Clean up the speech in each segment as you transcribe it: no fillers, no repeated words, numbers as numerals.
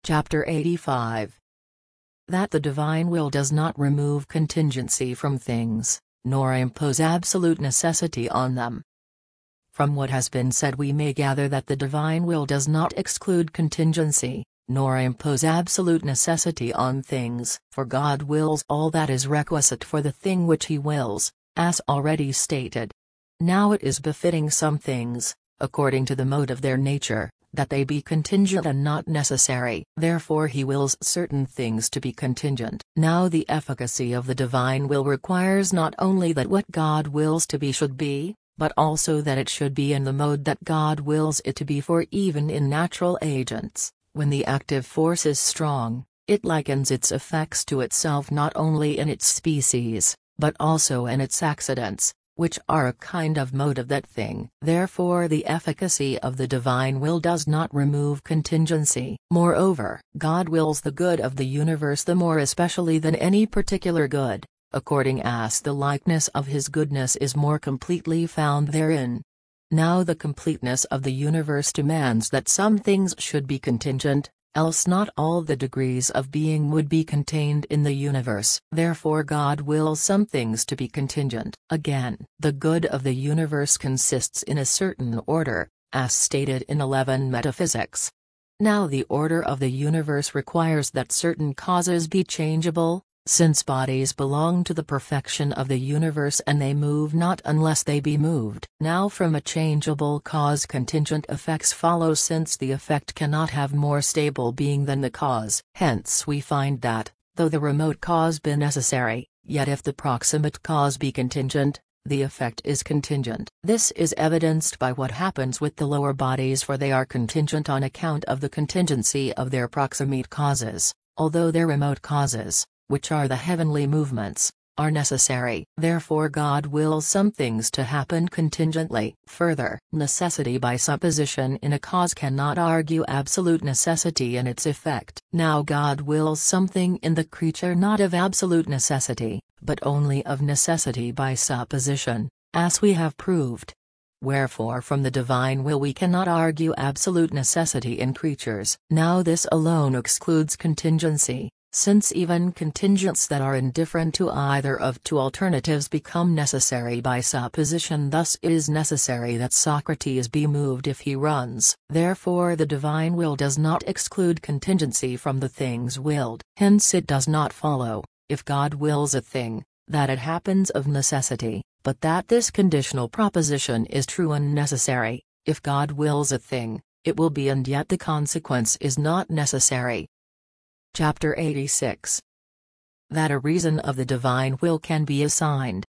Chapter 85. That the divine will does not remove contingency from things, nor impose absolute necessity on them. From what has been said we may gather that the divine will does not exclude contingency, nor impose absolute necessity on things. For God wills all that is requisite for the thing which he wills, as already stated. Now it is befitting some things, according to the mode of their nature, that they be contingent and not necessary. Therefore he wills certain things to be contingent. Now the efficacy of the divine will requires not only that what God wills to be should be, but also that it should be in the mode that God wills it to be. For even in natural agents, when the active force is strong, it likens its effects to itself not only in its species, but also in its accidents, which are a kind of mode of that thing. Therefore the efficacy of the divine will does not remove contingency. Moreover, God wills the good of the universe the more especially than any particular good, according as the likeness of his goodness is more completely found therein. Now the completeness of the universe demands that some things should be contingent, else not all the degrees of being would be contained in the universe. Therefore God wills some things to be contingent. Again, the good of the universe consists in a certain order, as stated in 11 Metaphysics. Now the order of the universe requires that certain causes be changeable, since bodies belong to the perfection of the universe and they move not unless they be moved. Now from a changeable cause contingent effects follow, since the effect cannot have more stable being than the cause. Hence we find that, though the remote cause be necessary, yet if the proximate cause be contingent, the effect is contingent. This is evidenced by what happens with the lower bodies, for they are contingent on account of the contingency of their proximate causes, although their remote causes, which are the heavenly movements, are necessary. Therefore God wills some things to happen contingently. Further, necessity by supposition in a cause cannot argue absolute necessity in its effect. Now God wills something in the creature not of absolute necessity, but only of necessity by supposition, as we have proved. Wherefore from the divine will we cannot argue absolute necessity in creatures. Now this alone excludes contingency, since even contingents that are indifferent to either of two alternatives become necessary by supposition. Thus it is necessary that Socrates be moved if he runs. Therefore the divine will does not exclude contingency from the things willed. Hence it does not follow, if God wills a thing, that it happens of necessity, but that this conditional proposition is true and necessary. If God wills a thing, it will be, and yet the consequence is not necessary. Chapter 86. That a reason of the divine will can be assigned.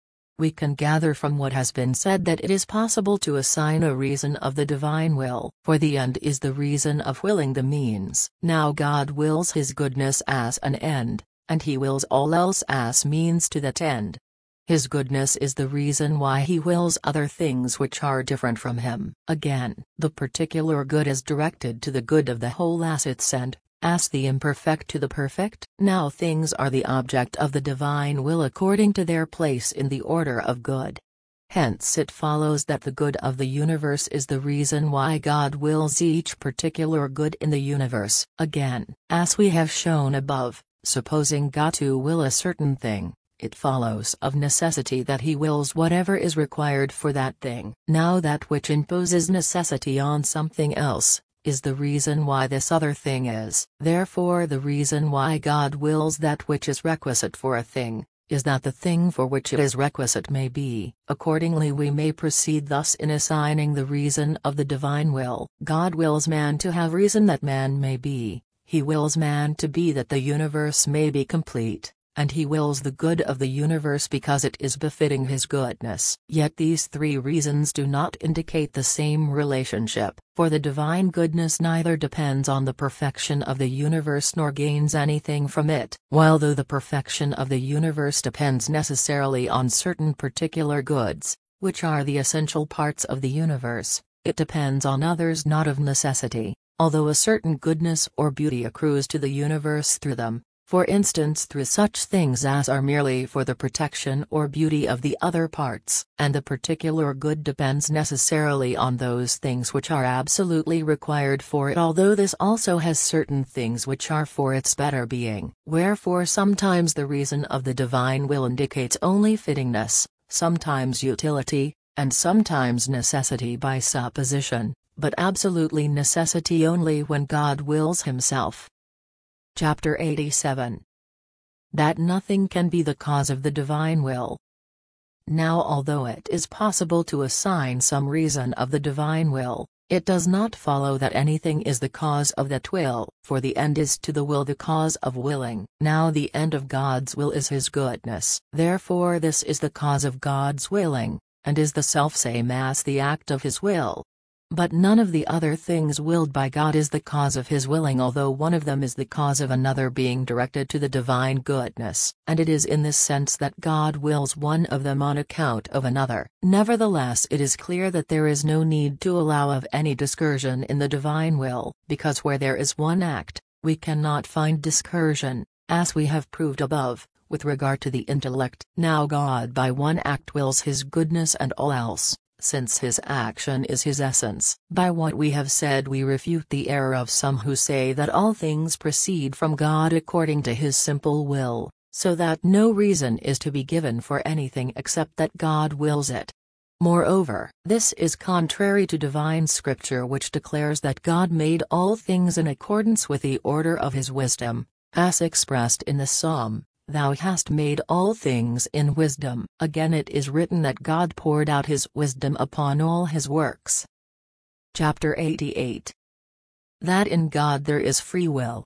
We can gather from what has been said that it is possible to assign a reason of the divine will, for the end is the reason of willing the means. Now God wills his goodness as an end, and he wills all else as means to that end. His goodness is the reason why he wills other things which are different from him. Again, the particular good is directed to the good of the whole as its end, as the imperfect to the perfect. Now things are the object of the divine will according to their place in the order of good. Hence it follows that the good of the universe is the reason why God wills each particular good in the universe. Again, as we have shown above, supposing God to will a certain thing, it follows of necessity that he wills whatever is required for that thing. Now that which imposes necessity on something else, is the reason why this other thing is. Therefore the reason why God wills that which is requisite for a thing, is that the thing for which it is requisite may be. Accordingly we may proceed thus in assigning the reason of the divine will. God wills man to have reason that man may be, he wills man to be that the universe may be complete, and he wills the good of the universe because it is befitting his goodness. Yet these three reasons do not indicate the same relationship, for the divine goodness neither depends on the perfection of the universe nor gains anything from it, while though the perfection of the universe depends necessarily on certain particular goods, which are the essential parts of the universe, it depends on others not of necessity, although a certain goodness or beauty accrues to the universe through them. for instance through such things as are merely for the protection or beauty of the other parts, and the particular good depends necessarily on those things which are absolutely required for it, although this also has certain things which are for its better being. Wherefore sometimes the reason of the divine will indicates only fittingness, sometimes utility, and sometimes necessity by supposition, but absolutely necessity only when God wills himself. Chapter 87. That nothing can be the cause of the divine will. Now although it is possible to assign some reason of the divine will, it does not follow that anything is the cause of that will, for the end is to the will the cause of willing. Now the end of God's will is his goodness. Therefore this is the cause of God's willing, and is the selfsame as the act of his will. But none of the other things willed by God is the cause of his willing, although one of them is the cause of another being directed to the divine goodness, and it is in this sense that God wills one of them on account of another. Nevertheless it is clear that there is no need to allow of any discursion in the divine will, because where there is one act, we cannot find discursion, as we have proved above, with regard to the intellect. Now God by one act wills his goodness and all else, since his action is his essence. By what we have said we refute the error of some who say that all things proceed from God according to his simple will, so that no reason is to be given for anything except that God wills it. Moreover, this is contrary to divine scripture, which declares that God made all things in accordance with the order of his wisdom, as expressed in the Psalm, "Thou hast made all things in wisdom." Again it is written that God poured out his wisdom upon all his works. Chapter 88. That in God there is free will.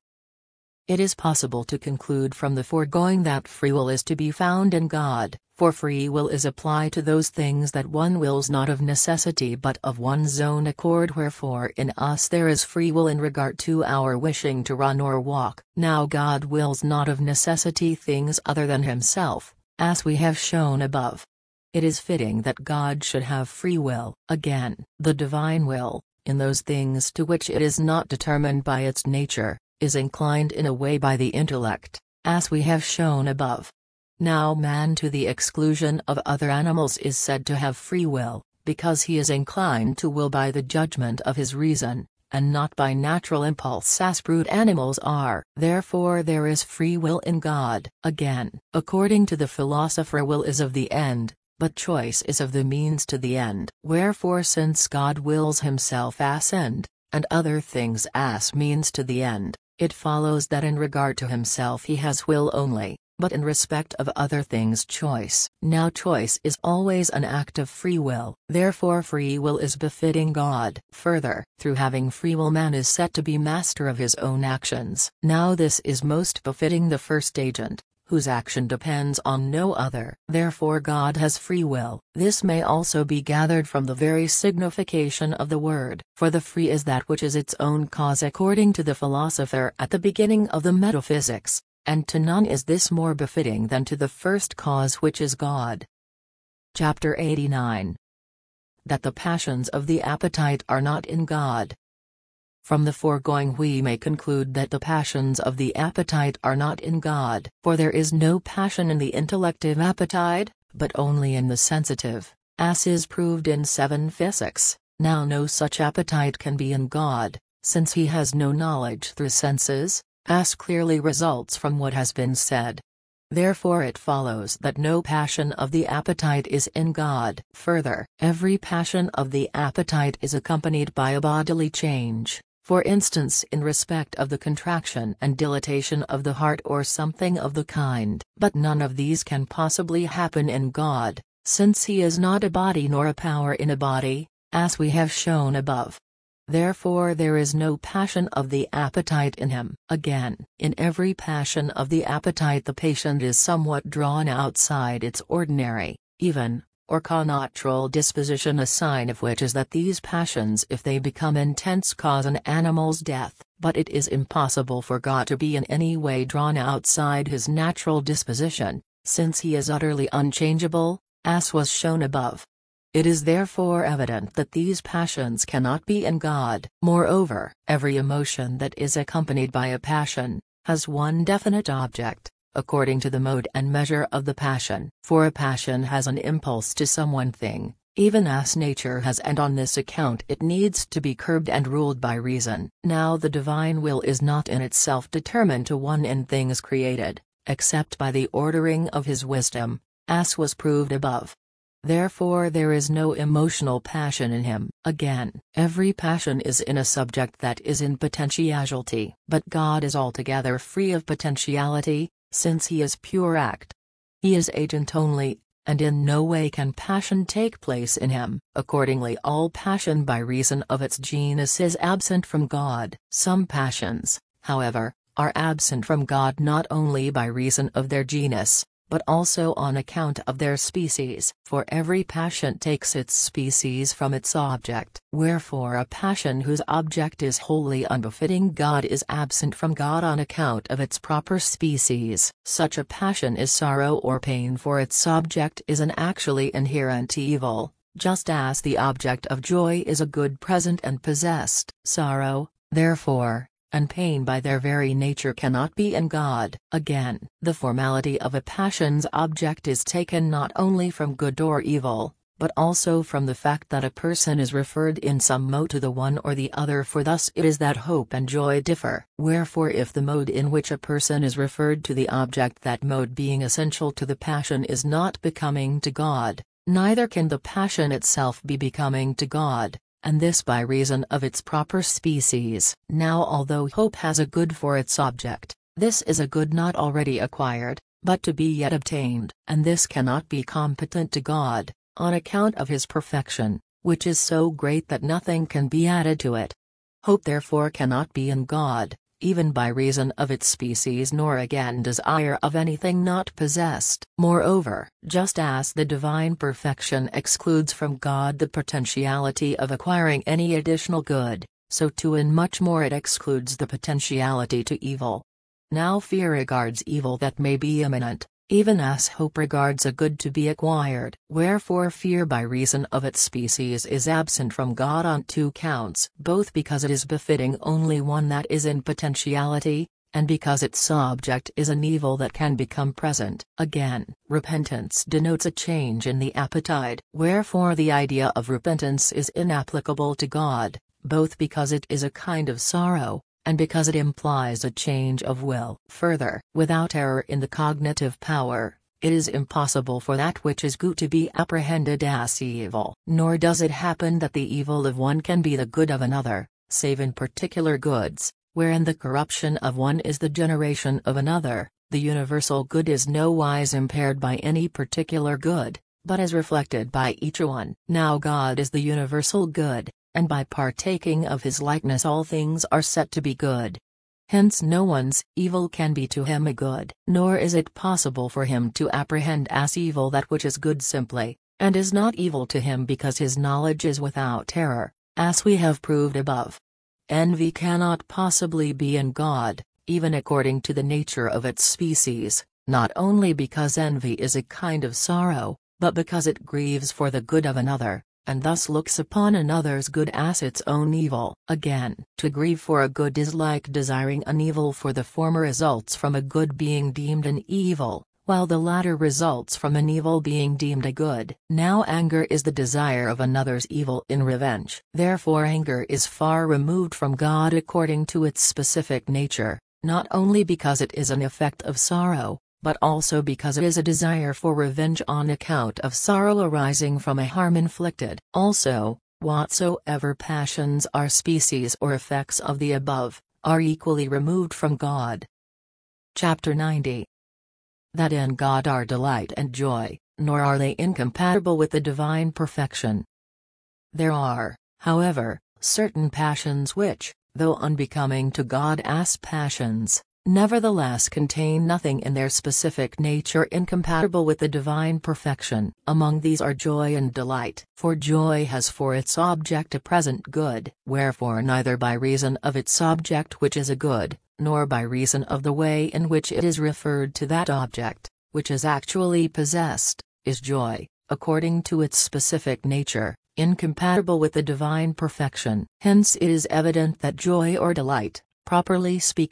It is possible to conclude from the foregoing that free will is to be found in God, for free will is applied to those things that one wills not of necessity but of one's own accord. Wherefore in us there is free will in regard to our wishing to run or walk. Now God wills not of necessity things other than himself, as we have shown above. It is fitting that God should have free will. Again, the divine will, in those things to which it is not determined by its nature, is inclined in a way by the intellect, as we have shown above. Now man to the exclusion of other animals is said to have free will, because he is inclined to will by the judgment of his reason, and not by natural impulse as brute animals are. Therefore there is free will in God. Again, according to the philosopher, will is of the end, but choice is of the means to the end. Wherefore since God wills himself as end, and other things as means to the end, it follows that in regard to himself he has will only, but in respect of other things choice. Now choice is always an act of free will, therefore free will is befitting God. Further, through having free will man is set to be master of his own actions. Now this is most befitting the first agent, whose action depends on no other. Therefore God has free will. This may also be gathered from the very signification of the word, for the free is that which is its own cause according to the philosopher at the beginning of the Metaphysics, and to none is this more befitting than to the first cause, which is God. Chapter 89. That the passions of the appetite are not in God. From the foregoing we may conclude that the passions of the appetite are not in God, for there is no passion in the intellective appetite, but only in the sensitive, as is proved in 7 Physics. Now no such appetite can be in God, since he has no knowledge through senses, as clearly results from what has been said. Therefore it follows that no passion of the appetite is in God. Further, every passion of the appetite is accompanied by a bodily change, for instance in respect of the contraction and dilatation of the heart or something of the kind. But none of these can possibly happen in God, since he is not a body nor a power in a body, as we have shown above. Therefore there is no passion of the appetite in him. Again, in every passion of the appetite the patient is somewhat drawn outside its ordinary, even, or connatural disposition, a sign of which is that these passions, if they become intense, cause an animal's death. But it is impossible for God to be in any way drawn outside his natural disposition, since he is utterly unchangeable, as was shown above. It is therefore evident that these passions cannot be in God. Moreover, every emotion that is accompanied by a passion, has one definite object, according to the mode and measure of the passion. For a passion has an impulse to some one thing, even as nature has, and on this account it needs to be curbed and ruled by reason. Now the divine will is not in itself determined to one in things created, except by the ordering of his wisdom, as was proved above. Therefore there is no emotional passion in him. Again, every passion is in a subject that is in potentiality. But God is altogether free of potentiality, since he is pure act. He is agent only, and in no way can passion take place in him. Accordingly all passion by reason of its genus is absent from God. Some passions, however, are absent from God not only by reason of their genus, but also on account of their species. For every passion takes its species from its object. Wherefore a passion whose object is wholly unbefitting God is absent from God on account of its proper species. Such a passion is sorrow or pain, for its object is an actually inherent evil, just as the object of joy is a good present and possessed. Sorrow, therefore, and pain by their very nature cannot be in God. Again, the formality of a passion's object is taken not only from good or evil, but also from the fact that a person is referred in some mode to the one or the other, for thus it is that hope and joy differ. Wherefore if the mode in which a person is referred to the object, that mode being essential to the passion, is not becoming to God, neither can the passion itself be becoming to God, and this by reason of its proper species. Now although hope has a good for its object, this is a good not already acquired, but to be yet obtained, and this cannot be competent to God, on account of his perfection, which is so great that nothing can be added to it. Hope therefore cannot be in God, even by reason of its species, nor again desire of anything not possessed. Moreover, just as the divine perfection excludes from God the potentiality of acquiring any additional good, so too in much more it excludes the potentiality to evil. Now fear regards evil that may be imminent, even as hope regards a good to be acquired. Wherefore fear by reason of its species is absent from God on two counts, both because it is befitting only one that is in potentiality, and because its object is an evil that can become present. Again, repentance denotes a change in the appetite. Wherefore the idea of repentance is inapplicable to God, both because it is a kind of sorrow, and because it implies a change of will. Further, without error in the cognitive power, it is impossible for that which is good to be apprehended as evil. Nor does it happen that the evil of one can be the good of another, save in particular goods, wherein the corruption of one is the generation of another. The universal good is no wise impaired by any particular good, but is reflected by each one. Now God is the universal good, and by partaking of his likeness all things are set to be good. Hence no one's evil can be to him a good. Nor is it possible for him to apprehend as evil that which is good simply, and is not evil to him because his knowledge is without error, as we have proved above. Envy cannot possibly be in God, even according to the nature of its species, not only because envy is a kind of sorrow, but because it grieves for the good of another, and thus looks upon another's good as its own evil. Again, to grieve for a good is like desiring an evil, for the former results from a good being deemed an evil, while the latter results from an evil being deemed a good. Now anger is the desire of another's evil in revenge. Therefore anger is far removed from God according to its specific nature, not only because it is an effect of sorrow, but also because it is a desire for revenge on account of sorrow arising from a harm inflicted. Also, whatsoever passions are species or effects of the above, are equally removed from God. Chapter 90. That in God are delight and joy, nor are they incompatible with the divine perfection. There are, however, certain passions which, though unbecoming to God as passions, nevertheless contain nothing in their specific nature incompatible with the divine perfection. Among these are joy and delight. For joy has for its object a present good, wherefore neither by reason of its object which is a good, nor by reason of the way in which it is referred to that object, which is actually possessed, is joy, according to its specific nature, incompatible with the divine perfection. Hence it is evident that joy or delight, properly speaking,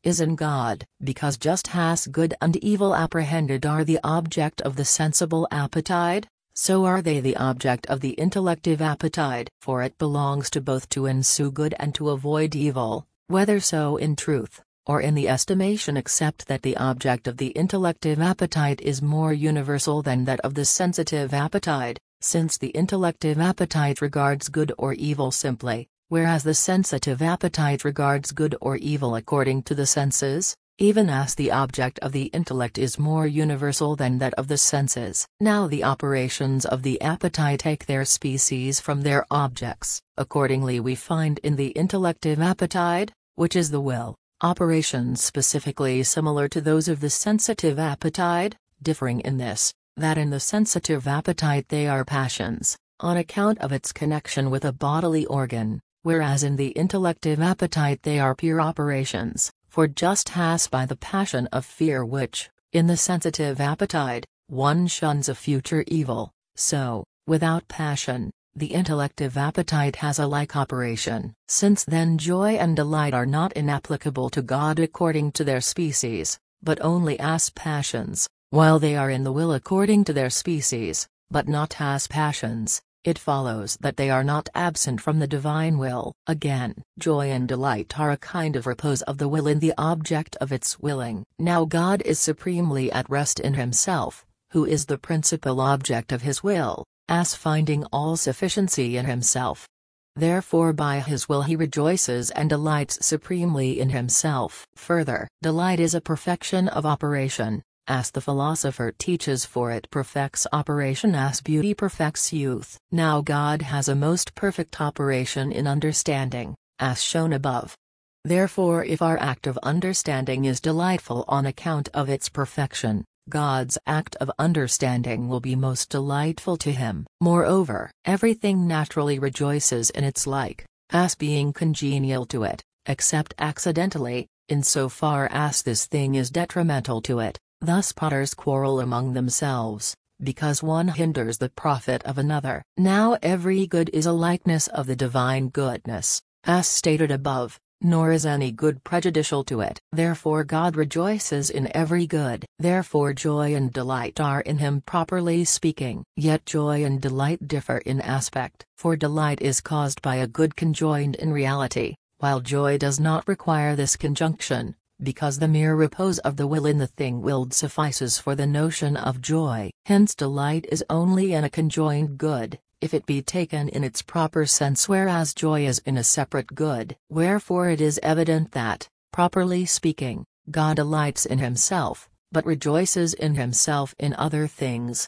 is in God. Because just as good and evil apprehended are the object of the sensible appetite, so are they the object of the intellective appetite. For it belongs to both to ensue good and to avoid evil, whether so in truth, or in the estimation, except that the object of the intellective appetite is more universal than that of the sensitive appetite, since the intellective appetite regards good or evil simply, whereas the sensitive appetite regards good or evil according to the senses, even as the object of the intellect is more universal than that of the senses. Now the operations of the appetite take their species from their objects. Accordingly we find in the intellective appetite, which is the will, operations specifically similar to those of the sensitive appetite, differing in this, that in the sensitive appetite they are passions, on account of its connection with a bodily organ, whereas in the intellective appetite they are pure operations. For just as by the passion of fear which, in the sensitive appetite, one shuns a future evil, so, without passion, the intellective appetite has a like operation. Since then joy and delight are not inapplicable to God according to their species, but only as passions, while they are in the will according to their species, but not as passions, it follows that they are not absent from the divine will. Again, joy and delight are a kind of repose of the will in the object of its willing. Now God is supremely at rest in himself, who is the principal object of his will, as finding all sufficiency in himself. Therefore by his will he rejoices and delights supremely in himself. Further, delight is a perfection of operation, as the philosopher teaches, for it perfects operation as beauty perfects youth. Now God has a most perfect operation in understanding, as shown above. Therefore if our act of understanding is delightful on account of its perfection, God's act of understanding will be most delightful to him. Moreover, everything naturally rejoices in its like, as being congenial to it, except accidentally, in so far as this thing is detrimental to it. Thus potters quarrel among themselves, because one hinders the profit of another. Now every good is a likeness of the divine goodness, as stated above, nor is any good prejudicial to it. Therefore God rejoices in every good. Therefore joy and delight are in him properly speaking. Yet joy and delight differ in aspect. For delight is caused by a good conjoined in reality, while joy does not require this conjunction, because the mere repose of the will in the thing willed suffices for the notion of joy. Hence delight is only in a conjoined good, if it be taken in its proper sense, whereas joy is in a separate good. Wherefore it is evident that, properly speaking, God delights in himself, but rejoices in himself in other things.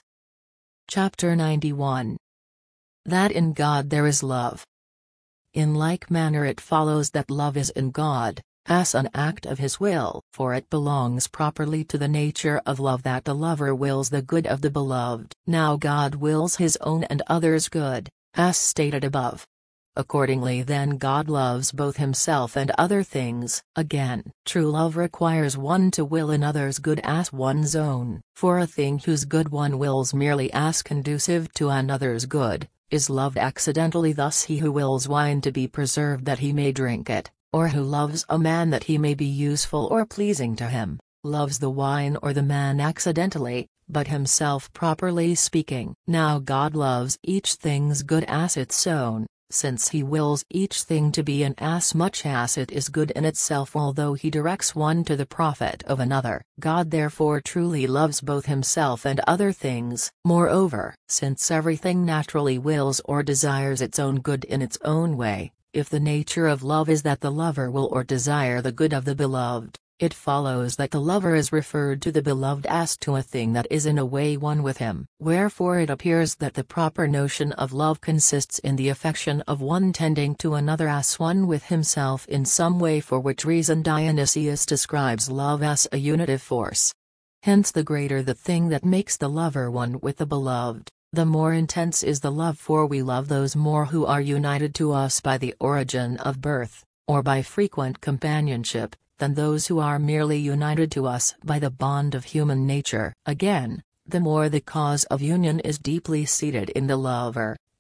Chapter 91. That in God there is love. In like manner it follows that love is in God, as an act of his will. For it belongs properly to the nature of love that the lover wills the good of the beloved. Now God wills his own and others' good, as stated above. Accordingly then God loves both himself and other things. Again, true love requires one to will another's good as one's own. For a thing whose good one wills merely as conducive to another's good, is loved accidentally. Thus he who wills wine to be preserved that he may drink it, or who loves a man that he may be useful or pleasing to him, loves the wine or the man accidentally, but himself properly speaking. Now God loves each thing's good as its own, since he wills each thing to be in as much as it is good in itself, although he directs one to the profit of another. God therefore truly loves both himself and other things. Moreover, since everything naturally wills or desires its own good in its own way, if the nature of love is that the lover will or desire the good of the beloved, it follows that the lover is referred to the beloved as to a thing that is in a way one with him. Wherefore it appears that the proper notion of love consists in the affection of one tending to another as one with himself in some way, for which reason Dionysius describes love as a unitive force. Hence the greater the thing that makes the lover one with the beloved, the more intense is the love, for we love those more who are united to us by the origin of birth, or by frequent companionship, than those who are merely united to us by the bond of human nature. Again, the more the cause of union is deeply seated in the lover,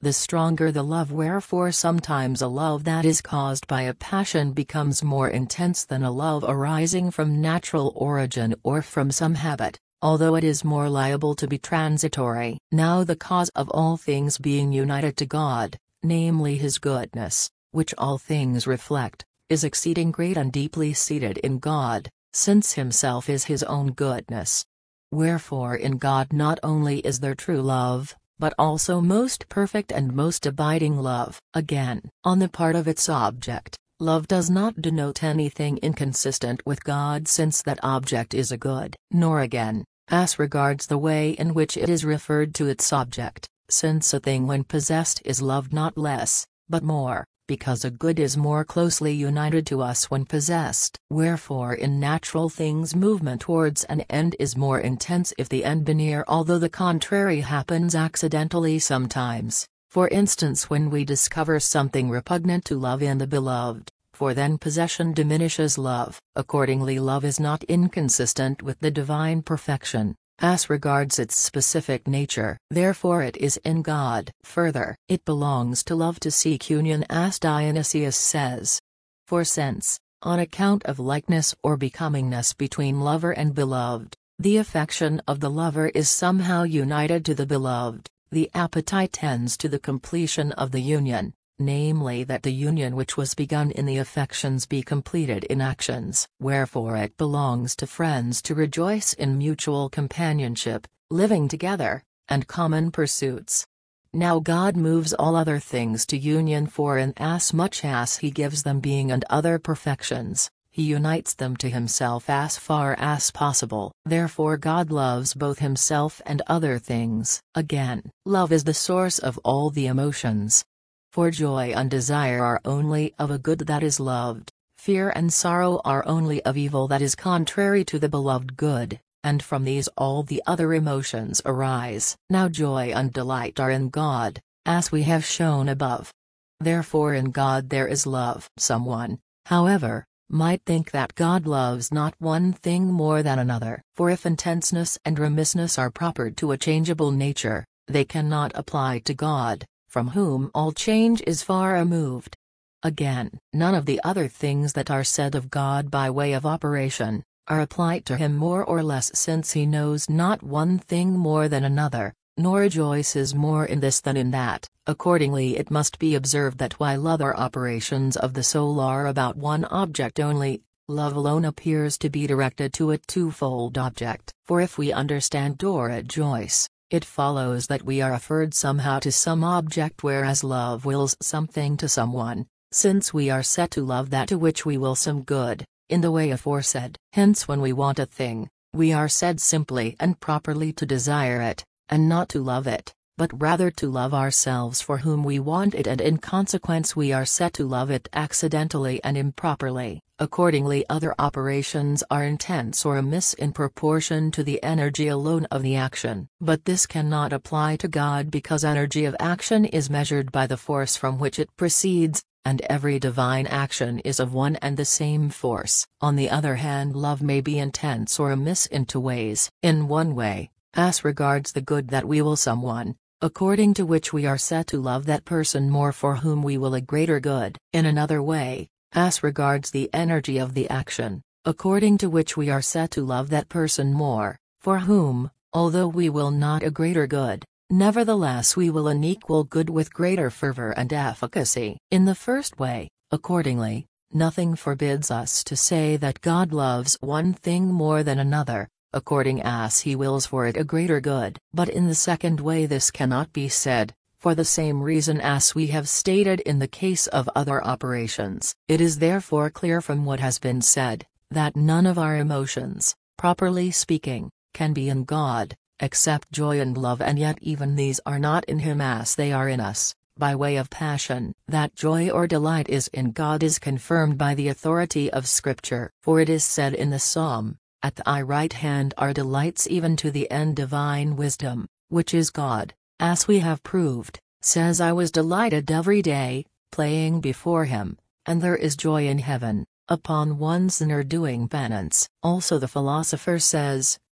the stronger the love, wherefore sometimes a love that is caused by a passion becomes more intense than a love arising from natural origin or from some habit, although it is more liable to be transitory. Now the cause of all things being united to God, namely His goodness, which all things reflect, is exceeding great and deeply seated in God, since Himself is His own goodness. Wherefore in God not only is there true love, but also most perfect and most abiding love. Again, on the part of its object, love does not denote anything inconsistent with God, since that object is a good. Nor again, as regards the way in which it is referred to its object, since a thing when possessed is loved not less, but more, because a good is more closely united to us when possessed. Wherefore in natural things movement towards an end is more intense if the end be near, although the contrary happens accidentally sometimes, for instance when we discover something repugnant to love in the beloved, for then possession diminishes love. Accordingly love is not inconsistent with the divine perfection, as regards its specific nature. Therefore it is in God. Further, it belongs to love to seek union, as Dionysius says. For since, on account of likeness or becomingness between lover and beloved, the affection of the lover is somehow united to the beloved, the appetite tends to the completion of the union, namely that the union which was begun in the affections be completed in actions. Wherefore it belongs to friends to rejoice in mutual companionship, living together, and common pursuits. Now God moves all other things to union, for inasmuch as He gives them being and other perfections, He unites them to Himself as far as possible. Therefore God loves both Himself and other things. Again, love is the source of all the emotions. For joy and desire are only of a good that is loved, fear and sorrow are only of evil that is contrary to the beloved good, and from these all the other emotions arise. Now joy and delight are in God, as we have shown above. Therefore in God there is love. Someone, however, might think that God loves not one thing more than another. For if intenseness and remissness are proper to a changeable nature, they cannot apply to God, from whom all change is far removed. Again, none of the other things that are said of God by way of operation, are applied to Him more or less, since He knows not one thing more than another, nor rejoices more in this than in that. Accordingly it must be observed that while other operations of the soul are about one object only, love alone appears to be directed to a twofold object. For if we understand or rejoice, it follows that we are referred somehow to some object, whereas love wills something to someone, since we are set to love that to which we will some good, in the way aforesaid. Hence when we want a thing, we are said simply and properly to desire it, and not to love it, but rather to love ourselves for whom we want it, and in consequence we are set to love it accidentally and improperly. Accordingly other operations are intense or amiss in proportion to the energy alone of the action. But this cannot apply to God, because energy of action is measured by the force from which it proceeds, and every divine action is of one and the same force. On the other hand, love may be intense or amiss in two ways. In one way, as regards the good that we will someone, according to which we are set to love that person more, for whom we will a greater good. In another way, as regards the energy of the action, according to which we are set to love that person more, for whom, although we will not a greater good, nevertheless we will an equal good with greater fervor and efficacy. In the first way, accordingly, nothing forbids us to say that God loves one thing more than another, according as He wills for it a greater good. But in the second way this cannot be said, for the same reason as we have stated in the case of other operations. It is therefore clear from what has been said, that none of our emotions, properly speaking, can be in God, except joy and love, and yet even these are not in Him as they are in us, by way of passion. That joy or delight is in God is confirmed by the authority of Scripture. For it is said in the Psalm, "At thy right hand are delights even to the end." Divine wisdom, which is God, as we have proved, says, "I was delighted every day, playing before Him," and there is joy in heaven, upon one sinner doing penance. Also the philosopher says,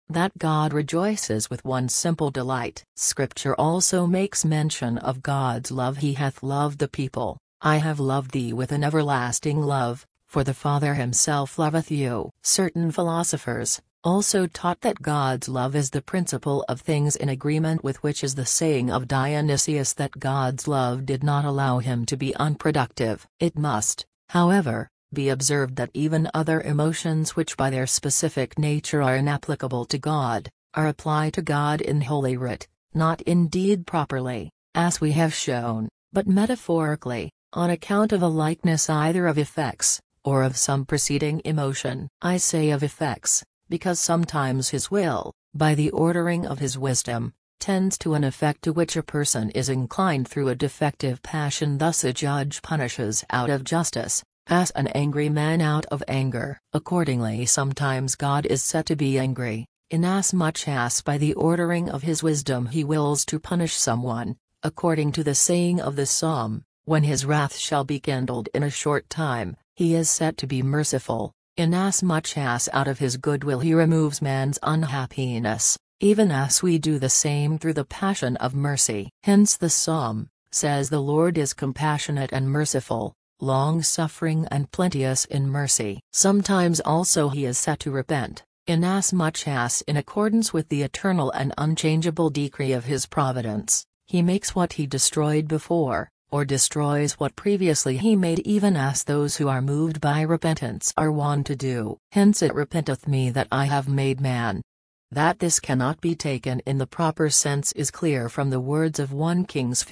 that God rejoices with one simple delight. Scripture also makes mention of God's love. He hath loved the people, I have loved thee with an everlasting love, for the Father himself loveth you. Certain philosophers also taught that God's love is the principle of things, in agreement with which is the saying of Dionysius that God's love did not allow him to be unproductive. It must, however, be observed that even other emotions which by their specific nature are inapplicable to God, are applied to God in Holy Writ, not indeed properly, as we have shown, but metaphorically, on account of a likeness either of effects, or of some preceding emotion. I say of effects, because sometimes his will, by the ordering of his wisdom, tends to an effect to which a person is inclined through a defective passion. Thus a judge punishes out of justice, as an angry man out of anger. Accordingly sometimes God is said to be angry, inasmuch as by the ordering of his wisdom he wills to punish someone, according to the saying of the psalm, when his wrath shall be kindled in a short time. He is said to be merciful, inasmuch as out of his goodwill he removes man's unhappiness, even as we do the same through the passion of mercy. Hence the psalm says, the Lord is compassionate and merciful, long-suffering and plenteous in mercy. Sometimes also he is said to repent, inasmuch as in accordance with the eternal and unchangeable decree of his providence, he makes what he destroyed before, or destroys what previously he made, even as those who are moved by repentance are wont to do. Hence it repenteth me that I have made man. That this cannot be taken in the proper sense is clear from the words of 1 Kings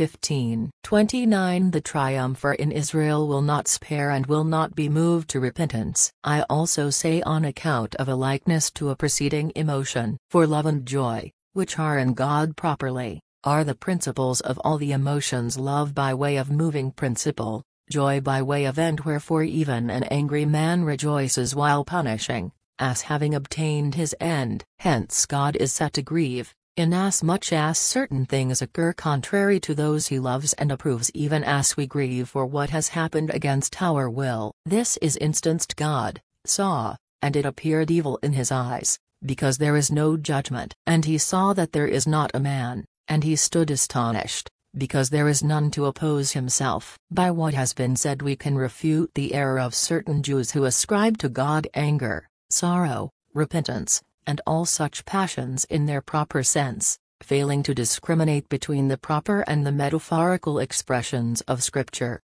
15:29. The triumpher in Israel will not spare and will not be moved to repentance. I also say on account of a likeness to a preceding emotion. For love and joy, which are in God properly, are the principles of all the emotions. Love by way of moving principle, joy by way of end. Wherefore even an angry man rejoices while punishing, as having obtained his end. Hence God is said to grieve, inasmuch as certain things occur contrary to those he loves and approves, even as we grieve for what has happened against our will. This is instanced God saw, and it appeared evil in his eyes, because there is no judgment. And he saw that there is not a man, and he stood astonished, because there is none to oppose himself. By what has been said we can refute the error of certain Jews who ascribe to God anger, sorrow, repentance, and all such passions in their proper sense, failing to discriminate between the proper and the metaphorical expressions of Scripture.